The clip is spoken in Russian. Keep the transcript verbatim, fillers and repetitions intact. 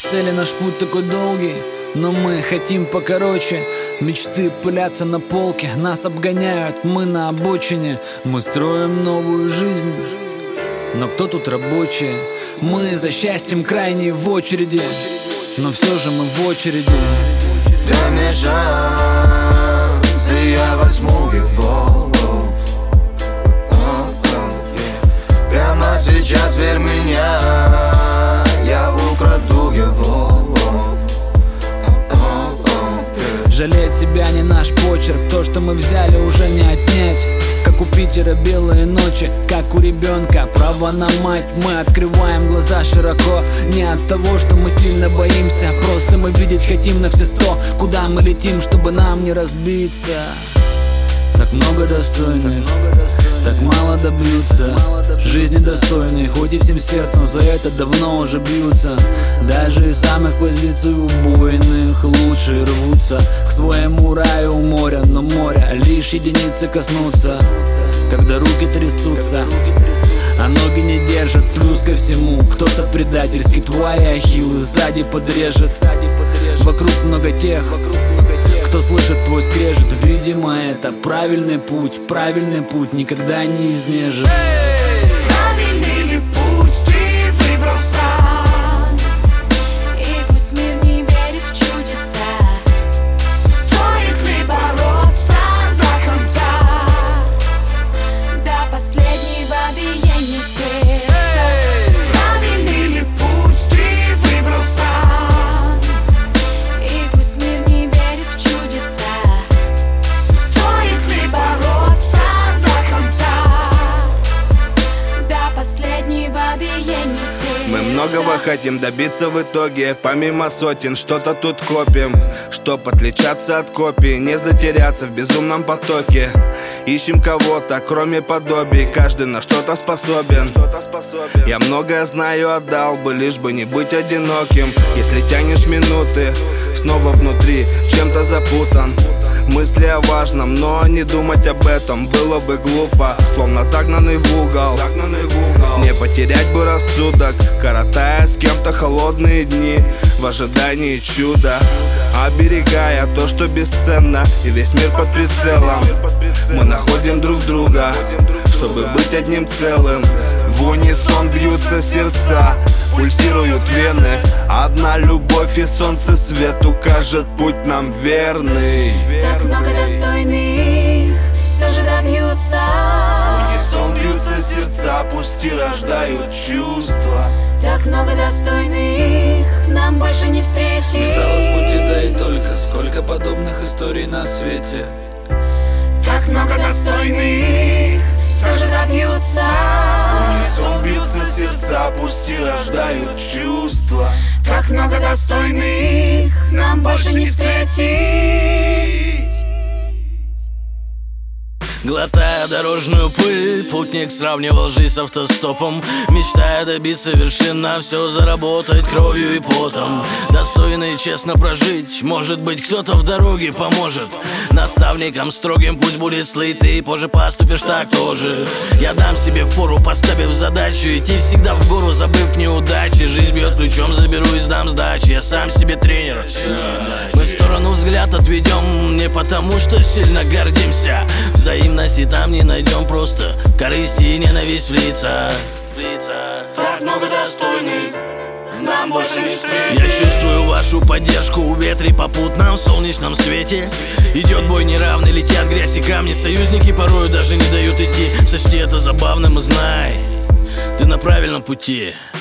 цели, наш путь такой долгий, но мы хотим покороче. Мечты пылятся на полке, нас обгоняют, мы на обочине. Мы строим новую жизнь, но кто тут рабочие? Мы за счастьем крайней в очереди, но все же мы в очереди. Дай мне шанс, и я возьму его. Прямо сейчас верь меня, я украду его. Жалеть себя не наш почерк, то, что мы взяли, уже не отнять. Как у Питера белые ночи, как у ребенка право на мать. Мы открываем глаза широко, не от того, что мы сильно боимся, просто мы видеть хотим на все сто. Куда мы летим, чтобы нам не разбиться? Так много достойных, так мало добьются. Жизни достойные, хоть и всем сердцем за это давно уже бьются. Даже из самых позиций убойных лучшие рвутся к своему раю у моря, но моря лишь единицы коснутся, когда руки трясутся, а ноги не держат. Плюс ко всему, кто-то предательский твои ахиллы сзади подрежет. Вокруг много тех, кто слышит твой скрежет. Видимо, это правильный путь, правильный путь никогда не изнежит. Правильный ли путь ты выбрал сам? И пусть мир не верит в чудеса. Стоит ли бороться до конца, до последнего биения сердца? Правильный ли путь ты выбрал сам? И пусть мир не верит в чудеса. Стоит ли бороться до конца, до последнего биения сердца? Мы многого хотим добиться в итоге, помимо сотен что-то тут копим, чтоб отличаться от копий, не затеряться в безумном потоке. Ищем кого-то, кроме подобий, каждый на что-то способен. Я многое знаю, отдал бы, лишь бы не быть одиноким. Если тянешь минуты, снова внутри чем-то запутан. Мысли о важном, но не думать об этом было бы глупо. Словно загнанный в угол, не потерять бы рассудок, коротая с кем-то холодные дни в ожидании чуда, оберегая то, что бесценно, и весь мир под прицелом. Мы находим друг друга, чтобы быть одним целым. В унисон бьются сердца, пульсируют вены. Одна любовь и солнце свет укажет путь нам верный. Так много достойных все же добьются. В унисон бьются сердца, пусть и рождают чувства. Так много достойных нам больше не встретить. Металлос пути, да и только сколько подобных историй на свете. Так много достойных все же добьются. В унисон бьются сердца, пусть и рождают чувства. Так много достойных нам больше не встретить. Глотая дорожную пыль, путник сравнивал жизнь с автостопом, мечтая добиться вершин, на все заработать кровью и потом. Достойно и честно прожить, может быть, кто-то в дороге поможет. Наставником строгим пусть будет слыть, ты позже поступишь так тоже. Я дам себе фору, поставив задачу идти всегда в гору, забыв неудачи. Жизнь бьет ключом, заберу и сдам сдачи, я сам себе тренер. Мы в сторону взгляд отведем, не потому что сильно гордимся. Взаимности там не найдем, просто корысти и ненависть в лица. Так много достойных нам больше не встретить. Я чувствую вашу поддержку в ветре попутном, в солнечном свете. Идет бой неравный, летят грязь и камни. Союзники порою даже не дают идти. Сочти это забавным и знай, ты на правильном пути.